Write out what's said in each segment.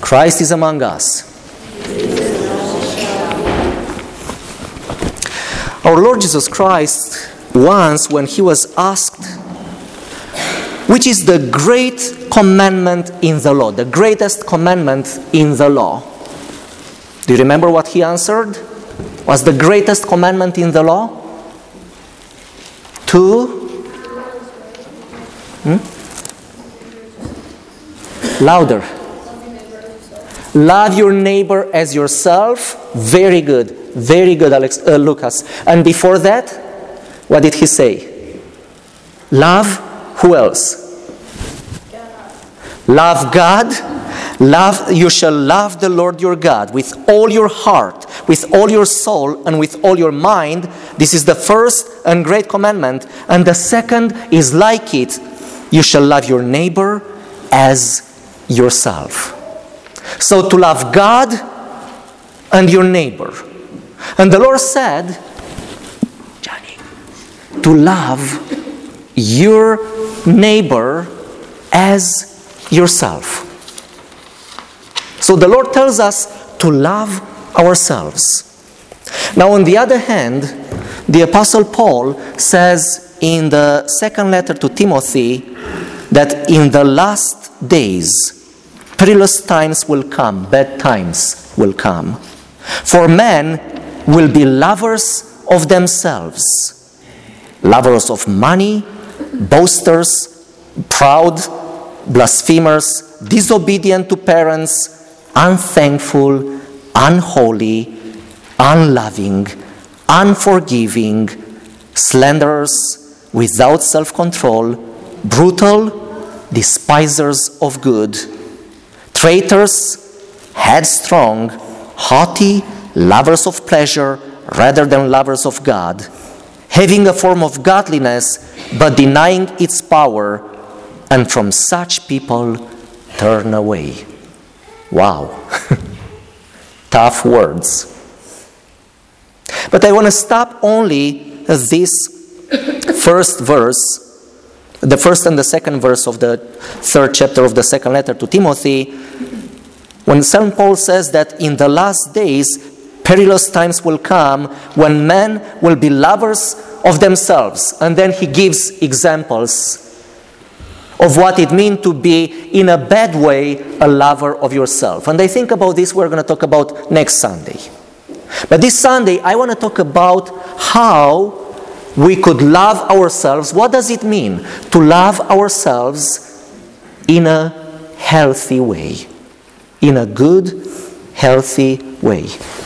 Christ is among us. Our Lord Jesus Christ, once when he was asked, which is the great commandment in the law, the greatest commandment in the law? Do you remember what he answered? Was the greatest commandment in the law? Louder. Love your neighbor as yourself. Very good. Very good, Lucas. And before that, what did he say? Love who else? Love God. You shall love the Lord your God with all your heart, with all your soul, and with all your mind. This is the first and great commandment. And the second is like it. You shall love your neighbor as yourself. So to love God and your neighbor. And the Lord said, Johnny, to love your neighbor as yourself. So the Lord tells us to love ourselves. Now on the other hand, the Apostle Paul says in the second letter to Timothy that in the last days, perilous times will come, bad times will come. For men will be lovers of themselves, lovers of money, boasters, proud, blasphemers, disobedient to parents, unthankful, unholy, unloving, unforgiving, slanderers, without self-control, brutal, despisers of good, traitors, headstrong, haughty, lovers of pleasure rather than lovers of God, having a form of godliness but denying its power, and from such people turn away. Wow. Tough words. But I want to stop only at this first verse, the first and the second verse of the third chapter of the second letter to Timothy, when St. Paul says that in the last days, perilous times will come when men will be lovers of themselves. And then he gives examples of what it means to be, in a bad way, a lover of yourself. And I think about this we're going to talk about next Sunday. But this Sunday, I want to talk about how we could love ourselves. What does it mean to love ourselves in a healthy way? In a good, healthy way.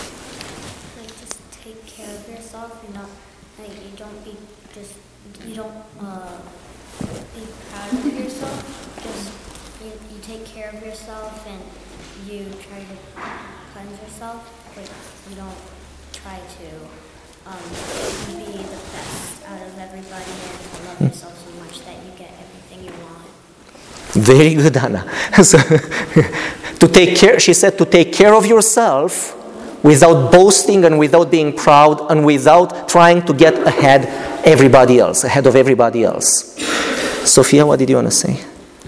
Very good, Anna. So, to take care, she said, to take care of yourself without boasting and without being proud and without trying to get ahead of everybody else. Sophia, what did you want to say?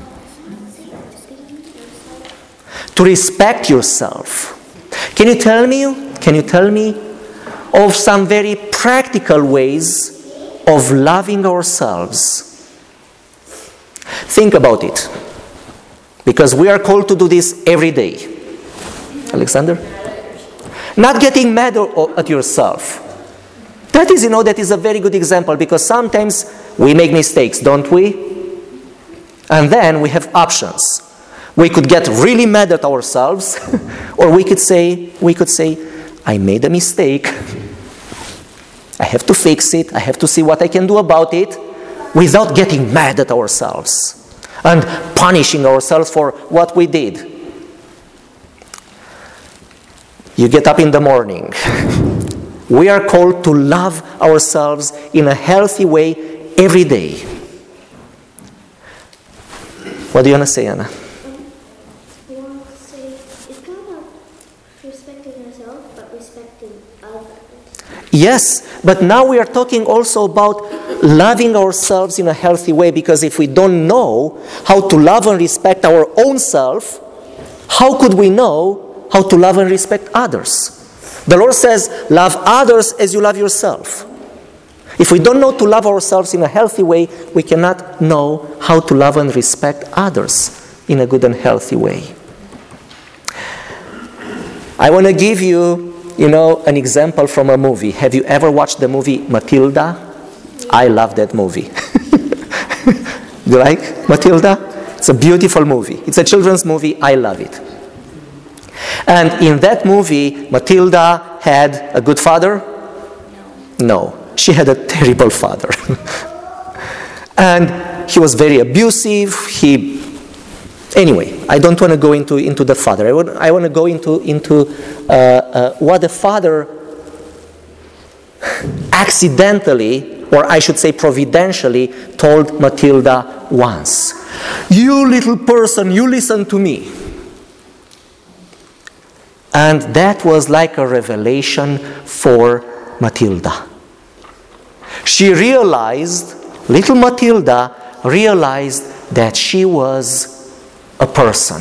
To respect yourself. Can you tell me of some very practical ways of loving ourselves? Think about it. Because we are called to do this every day. Alexander? Not getting mad at yourself. That is a very good example, because sometimes we make mistakes, don't we? And then we have options. We could get really mad at ourselves, or we could say, I made a mistake. I have to fix it. I have to see what I can do about it, without getting mad at ourselves and punishing ourselves for what we did. You get up in the morning. We are called to love ourselves in a healthy way every day. What do you want to say, Anna? You want to say, it's kind of respecting yourself, but respecting others. Yes, but now we are talking also about loving ourselves in a healthy way, because if we don't know how to love and respect our own self, how could we know how to love and respect others? The Lord says, love others as you love yourself. If we don't know to love ourselves in a healthy way, we cannot know how to love and respect others in a good and healthy way. I want to give you, an example from a movie. Have you ever watched the movie Matilda? I love that movie. Do you like Matilda? It's a beautiful movie. It's a children's movie. I love it. And in that movie, Matilda had a good father? No. She had a terrible father. And he was very abusive. Anyway, I don't want to go into the father. I want to go into what the father accidentally, or I should say providentially, told Matilda once. You little person, you listen to me. And that was like a revelation for Matilda. She realized, little Matilda realized that she was a person.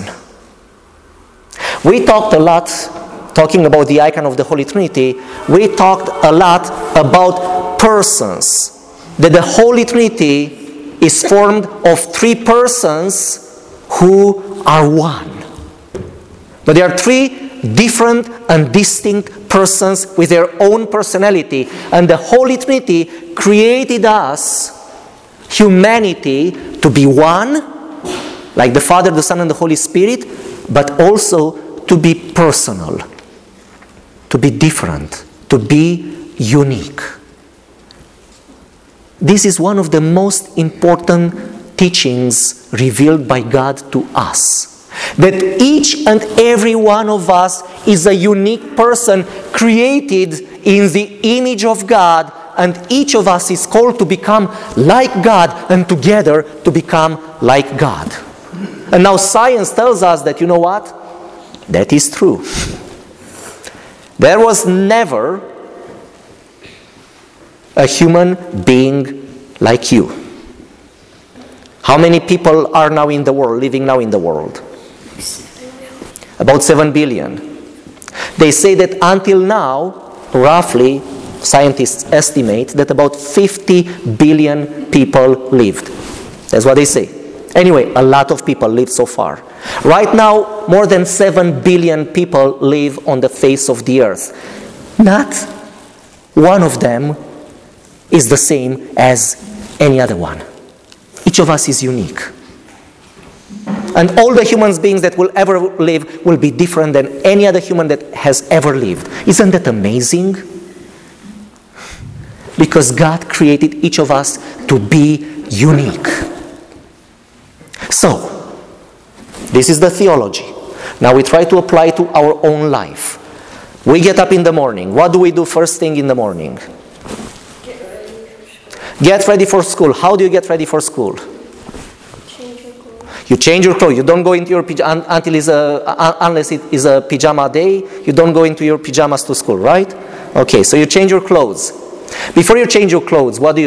We talked a lot, talking about the icon of the Holy Trinity, we talked a lot about persons. That the Holy Trinity is formed of three persons who are one. But there are three different and distinct persons with their own personality. And the Holy Trinity created us, humanity, to be one, like the Father, the Son, and the Holy Spirit, but also to be personal, to be different, to be unique. This is one of the most important teachings revealed by God to us. That each and every one of us is a unique person created in the image of God, and each of us is called to become like God and together to become like God. And now science tells us that, you know what? That is true. There was never a human being like you. How many people are now in the world, living now in the world? About 7 billion. They say that until now, roughly, scientists estimate that about 50 billion people lived. That's what they say. Anyway, a lot of people live so far. Right now, more than 7 billion people live on the face of the earth. Not one of them is the same as any other one. Each of us is unique. And all the human beings that will ever live will be different than any other human that has ever lived. Isn't that amazing? Because God created each of us to be unique. So, this is the theology. Now we try to apply to our own life. We get up in the morning. What do we do first thing in the morning? Get ready for school. How do you get ready for school? Change your clothes. You change your clothes. You don't go into your pajamas unless it is a pajama day. You don't go into your pajamas to school, right? Okay, so you change your clothes. Before you change your clothes, what do?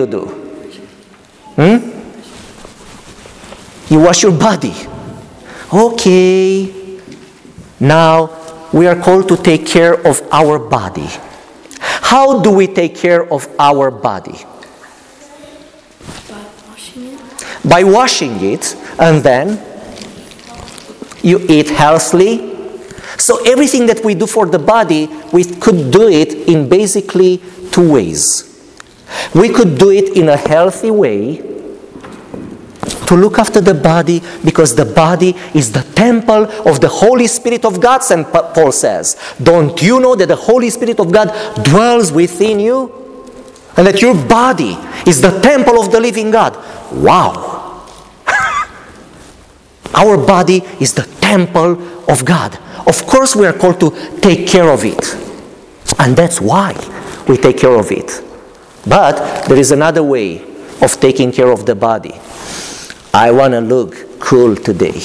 You wash your body. Okay. Now, we are called to take care of our body. How do we take care of our body? By washing it. By washing it, and then you eat healthily. So everything that we do for the body, we could do it in basically two ways. We could do it in a healthy way, to look after the body, because the body is the temple of the Holy Spirit of God, St. Paul says. Don't you know that the Holy Spirit of God dwells within you? And that your body is the temple of the living God. Wow! Our body is the temple of God. Of course we are called to take care of it. And that's why we take care of it. But there is another way of taking care of the body. I want to look cool today.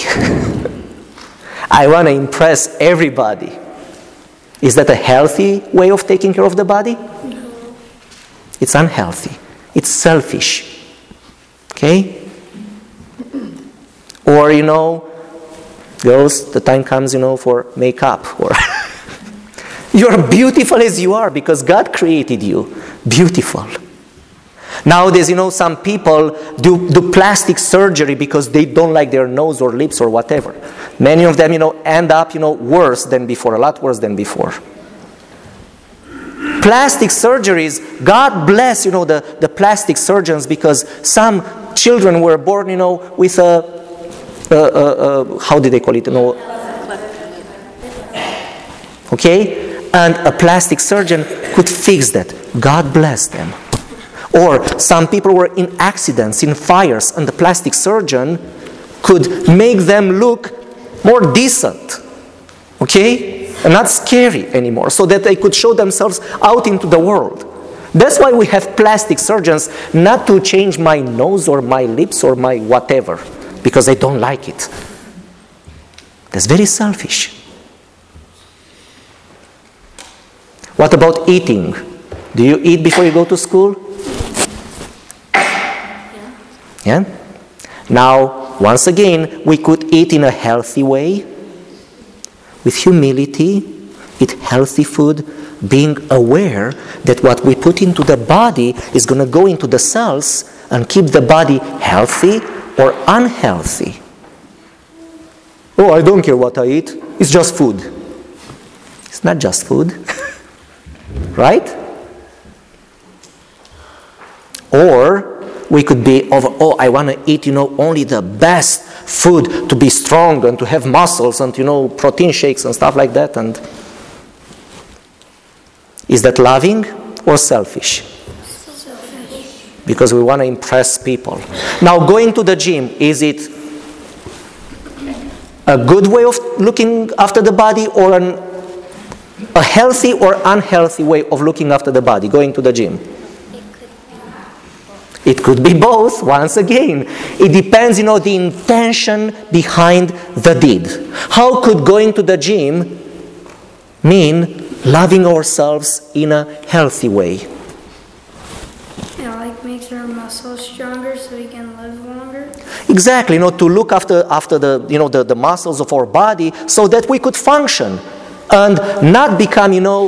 I want to impress everybody. Is that a healthy way of taking care of the body? No. It's unhealthy. It's selfish. Okay? Or, Girls, the time comes, for makeup. Or you are beautiful as you are because God created you beautiful. Nowadays, some people do plastic surgery because they don't like their nose or lips or whatever. Many of them, end up, worse than before, a lot worse than before. Plastic surgeries, God bless, the plastic surgeons, because some children were born, with how did they call it? Okay? And a plastic surgeon could fix that. God bless them. Or some people were in accidents, in fires, and the plastic surgeon could make them look more decent. Okay? And not scary anymore, so that they could show themselves out into the world. That's why we have plastic surgeons, not to change my nose or my lips or my whatever, because I don't like it. That's very selfish. What about eating? Do you eat before you go to school? Yeah? Now, once again, we could eat in a healthy way, with humility, eat healthy food, being aware that what we put into the body is going to go into the cells and keep the body healthy or unhealthy. Oh, I don't care what I eat. It's just food. It's not just food. Right? Or we could be I want to eat, only the best food to be strong and to have muscles and, protein shakes and stuff like that. And is that loving or selfish? Selfish. Because we want to impress people. Now, going to the gym, is it a good way of looking after the body, or a healthy or unhealthy way of looking after the body, going to the gym? It could be both, once again. It depends, the intention behind the deed. How could going to the gym mean loving ourselves in a healthy way? Makes our muscles stronger so we can live longer. Exactly, to look after the muscles of our body so that we could function and not become,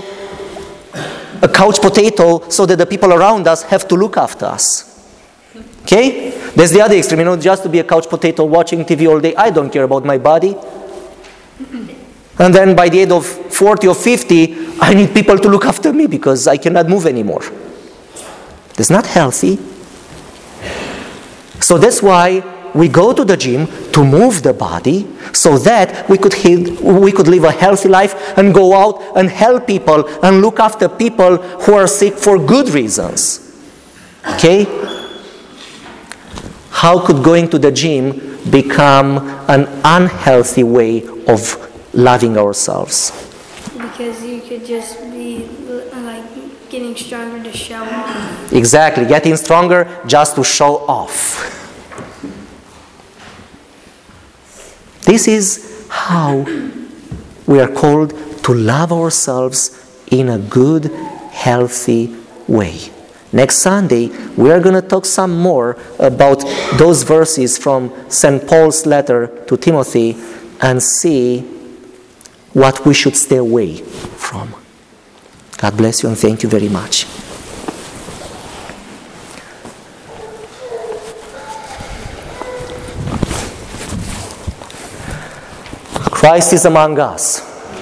a couch potato so that the people around us have to look after us. Okay? There's the other extreme, just to be a couch potato watching TV all day. I don't care about my body. And then by the age of 40 or 50, I need people to look after me because I cannot move anymore. That's not healthy. So that's why we go to the gym to move the body so that we could live a healthy life and go out and help people and look after people who are sick for good reasons. Okay? How could going to the gym become an unhealthy way of loving ourselves? Because you could just be getting stronger to show off. Exactly, getting stronger just to show off. This is how we are called to love ourselves in a good, healthy way. Next Sunday, we are going to talk some more about those verses from St. Paul's letter to Timothy and see what we should stay away from. God bless you and thank you very much. Christ is among us.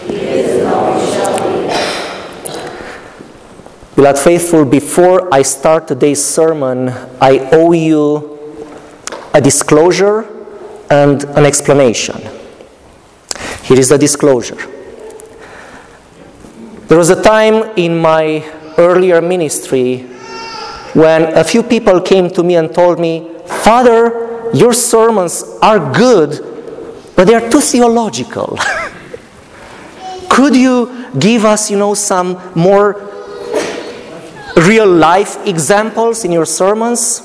Beloved faithful, before I start today's sermon, I owe you a disclosure and an explanation. Here is the disclosure. There was a time in my earlier ministry when a few people came to me and told me, "Father, your sermons are good, but they are too theological. Could you give us, some more real-life examples in your sermons?"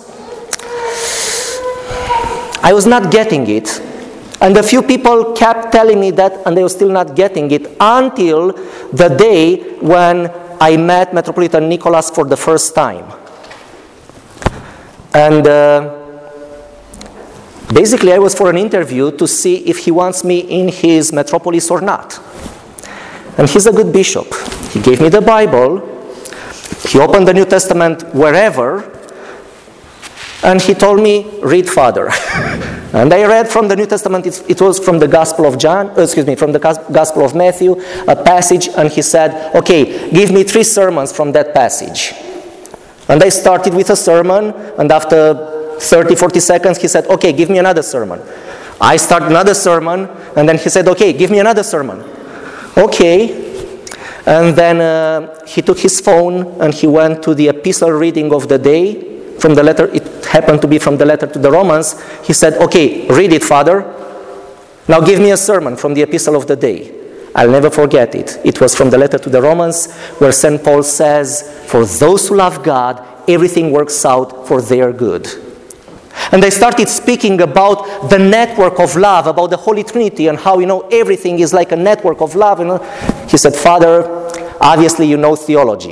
I was not getting it. And a few people kept telling me that, and they were still not getting it until the day when I met Metropolitan Nicholas for the first time. And Basically, I was for an interview to see if he wants me in his metropolis or not. And he's a good bishop. He gave me the Bible. He opened the New Testament wherever. And he told me, read, Father. And I read from the New Testament, it was from the Gospel of from the Gospel of Matthew, a passage, and he said, okay, give me 3 sermons from that passage. And I started with a sermon, and after 30, 40 seconds, he said, okay, give me another sermon. I started another sermon, and then he said, okay, give me another sermon. Okay. And then he took his phone, and he went to the epistle reading of the day, from the letter, it happened to be from the letter to the Romans. He said, okay, read it, Father. Now give me a sermon from the epistle of the day. I'll never forget it. It was from the letter to the Romans, where St. Paul says, for those who love God, everything works out for their good. And I started speaking about the network of love, about the Holy Trinity, and how, everything is like a network of love. He said, Father, obviously you know theology.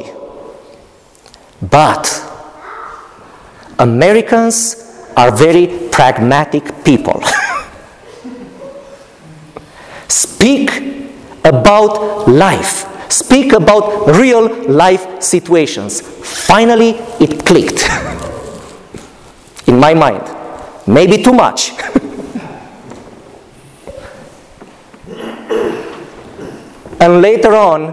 But Americans are very pragmatic people. Speak about life. Speak about real life situations. Finally, it clicked. In my mind. Maybe too much. And later on,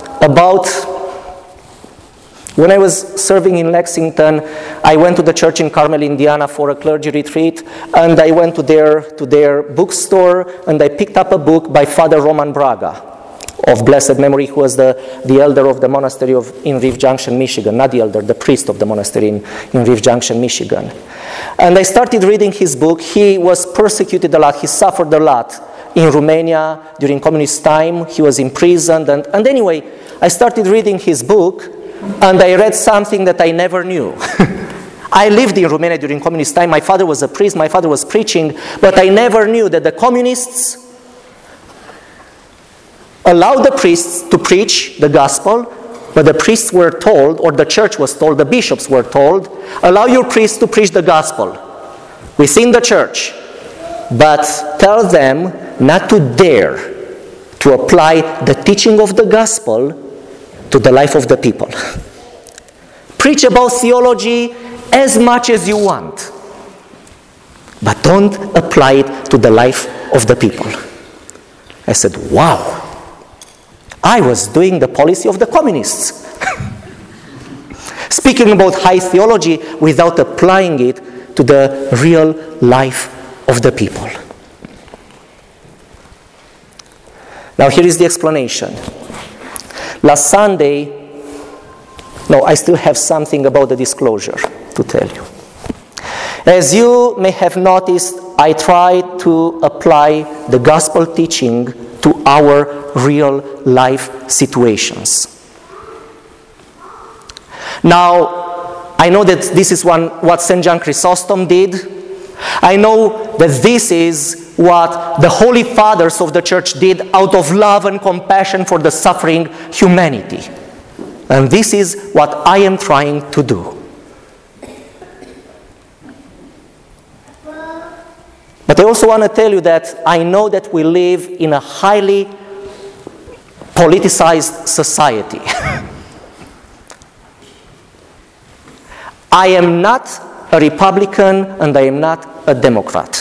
when I was serving in Lexington, I went to the church in Carmel, Indiana for a clergy retreat, and I went to their bookstore, and I picked up a book by Father Roman Braga, of blessed memory, who was the elder of the monastery in Reef Junction, Michigan. Not the elder, the priest of the monastery in Reef Junction, Michigan. And I started reading his book. He was persecuted a lot. He suffered a lot in Romania during communist time. He was imprisoned. And anyway, I started reading his book, and I read something that I never knew. I lived in Romania during communist time. My father was a priest. My father was preaching. But I never knew that the communists allowed the priests to preach the gospel, but the priests were told, or the church was told, the bishops were told, allow your priests to preach the gospel within the church, but tell them not to dare to apply the teaching of the gospel to the life of the people. Preach about theology as much as you want, but don't apply it to the life of the people. I said, wow. I was doing the policy of the communists. Speaking about high theology without applying it to the real life of the people. Now here is the explanation. Last Sunday, I still have something about the disclosure to tell you. As you may have noticed, I tried to apply the gospel teaching to our real life situations. Now, I know that this is what St. John Chrysostom did. I know that this is what the Holy Fathers of the Church did out of love and compassion for the suffering humanity. And this is what I am trying to do. But I also want to tell you that I know that we live in a highly politicized society. I am not a Republican and I am not a Democrat.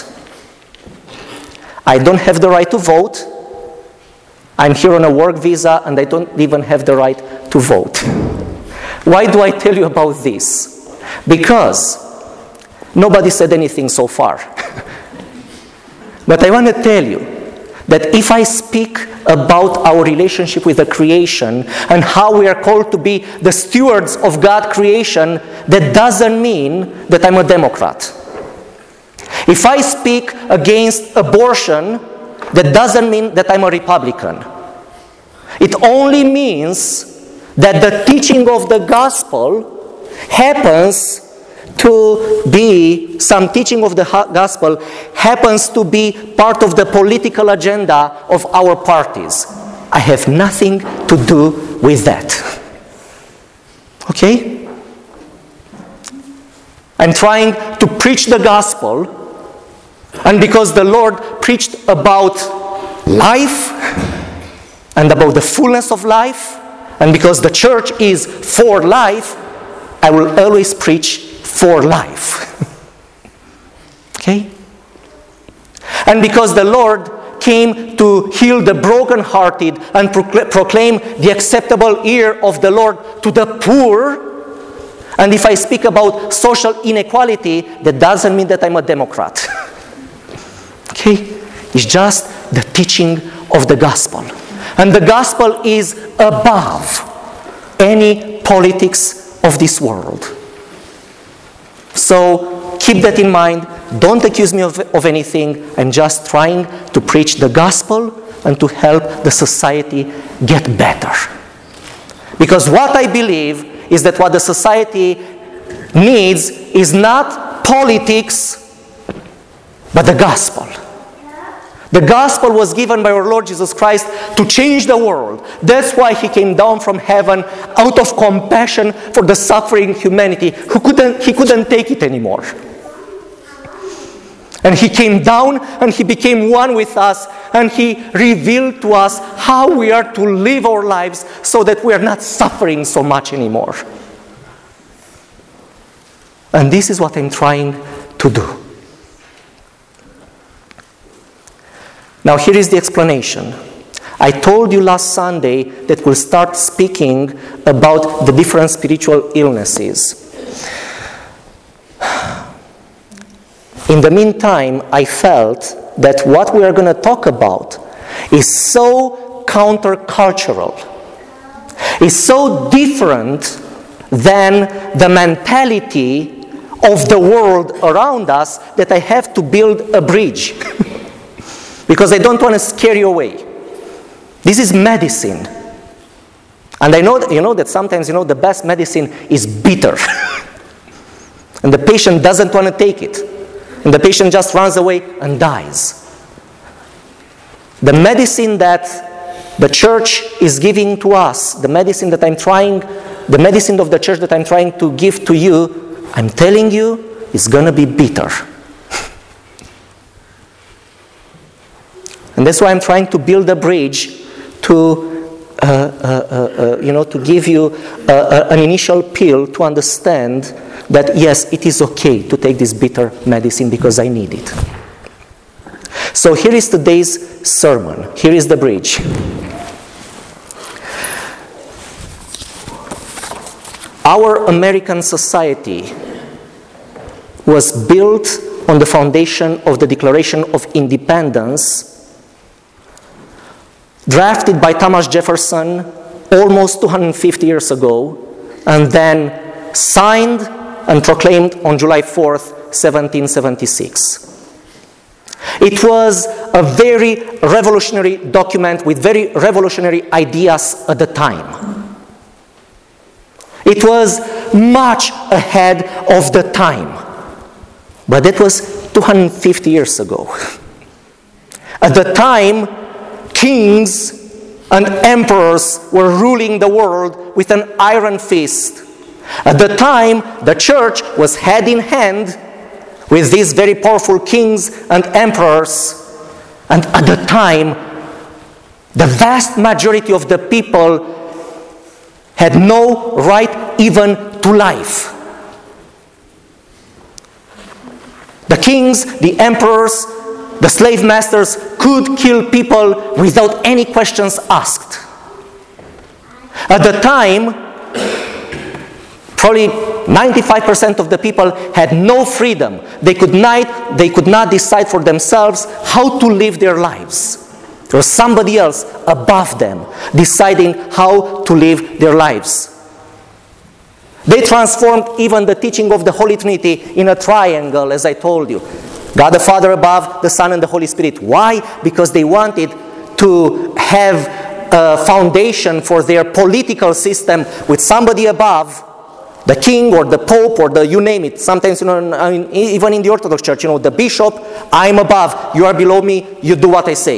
I don't have the right to vote. I'm here on a work visa and I don't even have the right to vote. Why do I tell you about this? Because nobody said anything so far. But I want to tell you that if I speak about our relationship with the creation and how we are called to be the stewards of God's creation, that doesn't mean that I'm a Democrat. If I speak against abortion, that doesn't mean that I'm a Republican. It only means that the teaching of the gospel happens to be, some teaching of the gospel happens to be part of the political agenda of our parties. I have nothing to do with that. Okay? I'm trying to preach the gospel And because the Lord preached about life and about the fullness of life, and because the church is for life, I will always preach for life. Okay? And because the Lord came to heal the brokenhearted and proclaim the acceptable ear of the Lord to the poor, and if I speak about social inequality, that doesn't mean that I'm a Democrat. Okay? It's just the teaching of the gospel. And the gospel is above any politics of this world. So keep that in mind. Don't accuse me of anything. I'm just trying to preach the gospel and to help the society get better. Because what I believe is that what the society needs is not politics, but the gospel. The gospel was given by our Lord Jesus Christ to change the world. That's why he came down from heaven out of compassion for the suffering humanity who couldn't take it anymore. And he came down and he became one with us, and he revealed to us how we are to live our lives so that we are not suffering so much anymore. And this is what I'm trying to do. Now here is the explanation. I told you last Sunday that we'll start speaking about the different spiritual illnesses. In the meantime, I felt that what we are going to talk about is so countercultural, is so different than the mentality of the world around us that I have to build a bridge. Because I don't want to scare you away. This is medicine. And I know that sometimes the best medicine is bitter. And the patient doesn't want to take it. And the patient just runs away and dies. The medicine that the church is giving to us, the medicine of the church that I'm trying to give to you, I'm telling you, is going to be bitter. And that's why I'm trying to build a bridge to give you an initial pill to understand that yes, it is okay to take this bitter medicine because I need it. So here is today's sermon. Here is the bridge. Our American society was built on the foundation of the Declaration of Independence, drafted by Thomas Jefferson almost 250 years ago, and then signed and proclaimed on July 4th, 1776. It was a very revolutionary document with very revolutionary ideas at the time. It was much ahead of the time, but that was 250 years ago. At the time, kings and emperors were ruling the world with an iron fist. At the time, the church was hand in hand with these very powerful kings and emperors. And at the time, the vast majority of the people had no right even to life. The kings, the emperors, the slave masters could kill people without any questions asked. At the time, probably 95% of the people had no freedom. They could not decide for themselves how to live their lives. There was somebody else above them deciding how to live their lives. They transformed even the teaching of the Holy Trinity in a triangle, as I told you. God the Father above, the Son and the Holy Spirit. Why? Because they wanted to have a foundation for their political system with somebody above, the king or the pope or you name it. Sometimes, even in the Orthodox Church, the bishop, I'm above, you are below me, you do what I say.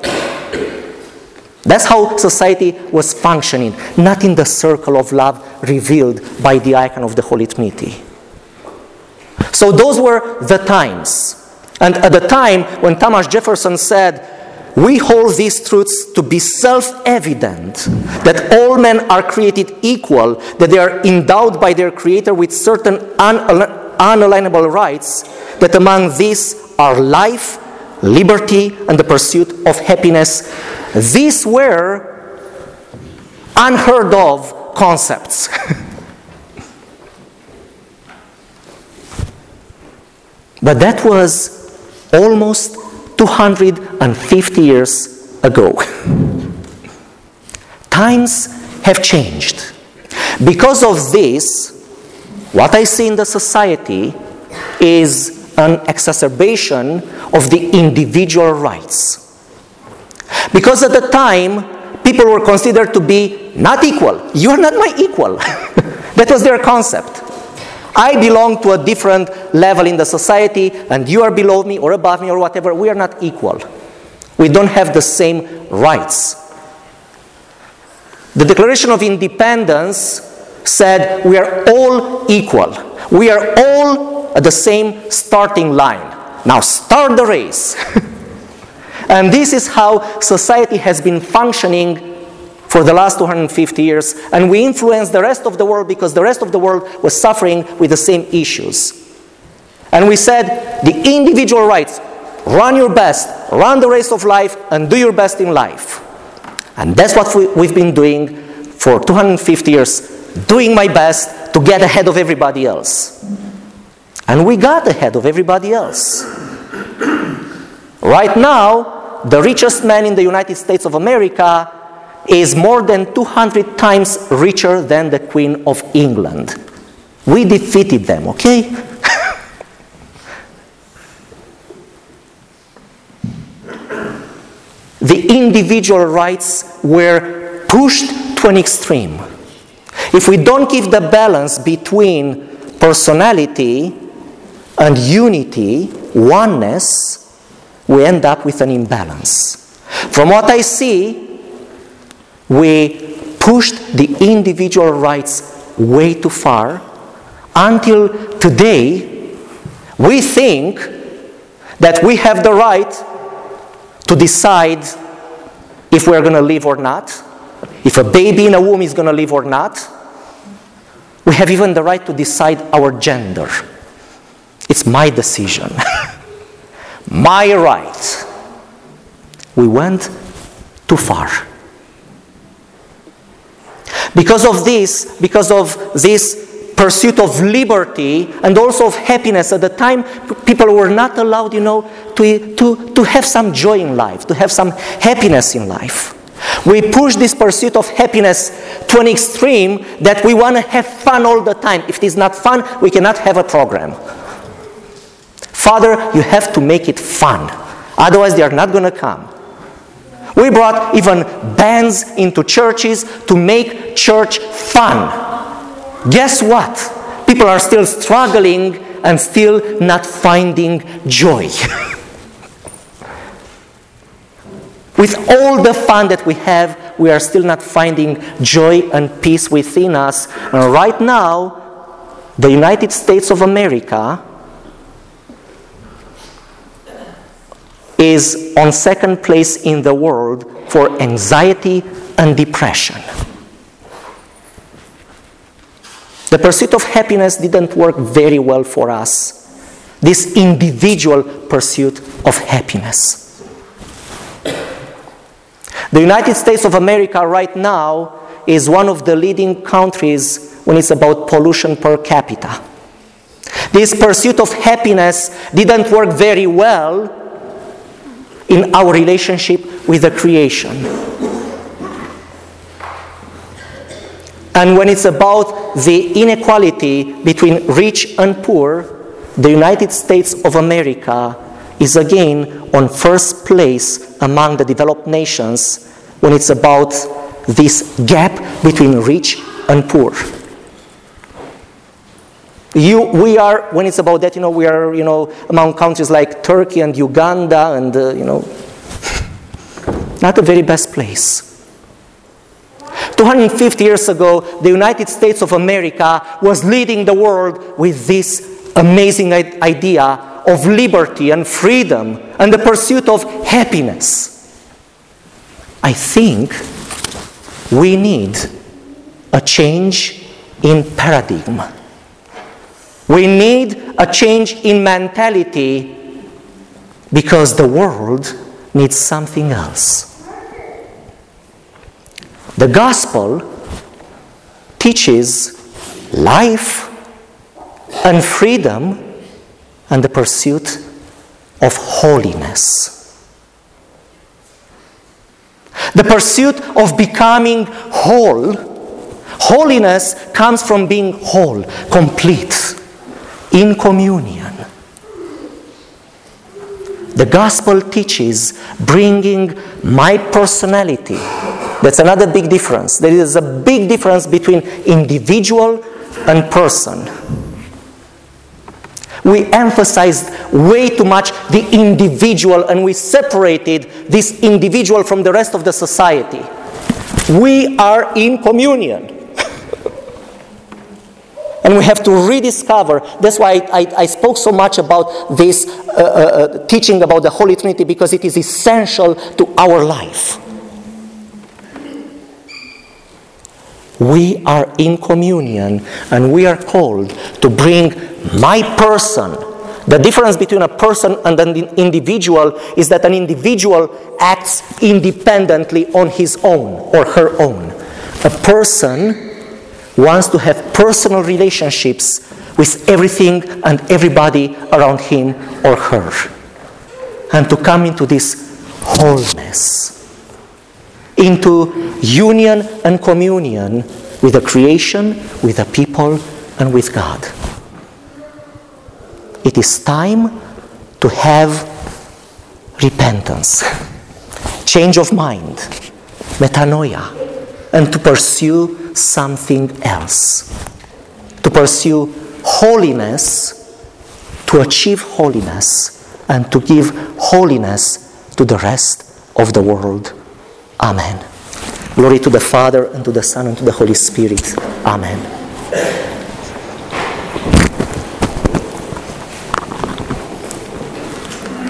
That's how society was functioning, not in the circle of love revealed by the icon of the Holy Trinity. So those were the times. And at the time when Thomas Jefferson said, "We hold these truths to be self-evident, that all men are created equal, that they are endowed by their Creator with certain unalienable rights, that among these are life, liberty, and the pursuit of happiness." These were unheard of concepts. But that was almost 250 years ago. Times have changed. Because of this, what I see in the society is an exacerbation of the individual rights. Because at the time, people were considered to be not equal. "You are not my equal." That was their concept. I belong to a different level in the society, and you are below me or above me or whatever. We are not equal. We don't have the same rights. The Declaration of Independence said we are all equal. We are all at the same starting line. Now start the race. And this is how society has been functioning for the last 250 years. And we influenced the rest of the world because the rest of the world was suffering with the same issues. And we said, the individual rights, run your best, run the race of life, and do your best in life. And that's what we've been doing for 250 years, doing my best to get ahead of everybody else. And we got ahead of everybody else. Right now, the richest man in the United States of America is more than 200 times richer than the Queen of England. We defeated them, okay? The individual rights were pushed to an extreme. If we don't give the balance between personality and unity, oneness, we end up with an imbalance. From what I see, we pushed the individual rights way too far until today we think that we have the right to decide if we're going to live or not, if a baby in a womb is going to live or not. We have even the right to decide our gender. It's my decision. My right. We went too far. Because of this pursuit of liberty and also of happiness, at the time people were not allowed, to have some joy in life, to have some happiness in life. We push this pursuit of happiness to an extreme that we want to have fun all the time. If it is not fun, we cannot have a program. Father, you have to make it fun. Otherwise, they are not going to come. We brought even bands into churches to make church fun. Guess what? People are still struggling and still not finding joy. With all the fun that we have, we are still not finding joy and peace within us. And right now, the United States of America is on second place in the world for anxiety and depression. The pursuit of happiness didn't work very well for us. This individual pursuit of happiness. The United States of America right now is one of the leading countries when it's about pollution per capita. This pursuit of happiness didn't work very well in our relationship with the creation. And when it's about the inequality between rich and poor, the United States of America is again on first place among the developed nations when it's about this gap between rich and poor. We are, when it's about that, we are, among countries like Turkey and Uganda and, not the very best place. 250 years ago, the United States of America was leading the world with this amazing idea of liberty and freedom and the pursuit of happiness. I think we need a change in paradigm. We need a change in mentality because the world needs something else. The gospel teaches life and freedom and the pursuit of holiness. The pursuit of becoming whole. Holiness comes from being whole, complete, in communion. The gospel teaches bringing my personality. That's another big difference. There is a big difference between individual and person. We emphasized way too much the individual, and we separated this individual from the rest of the society. We are in communion. And we have to rediscover. That's why I spoke so much about this teaching about the Holy Trinity, because it is essential to our life. We are in communion, and we are called to bring my person. The difference between a person and an individual is that an individual acts independently on his own or her own. A person wants to have personal relationships with everything and everybody around him or her, and to come into this wholeness, into union and communion with the creation, with the people, and with God. It is time to have repentance, change of mind, metanoia, and to pursue something else. To pursue holiness, to achieve holiness, and to give holiness to the rest of the world. Amen. Glory to the Father, and to the Son, and to the Holy Spirit. Amen.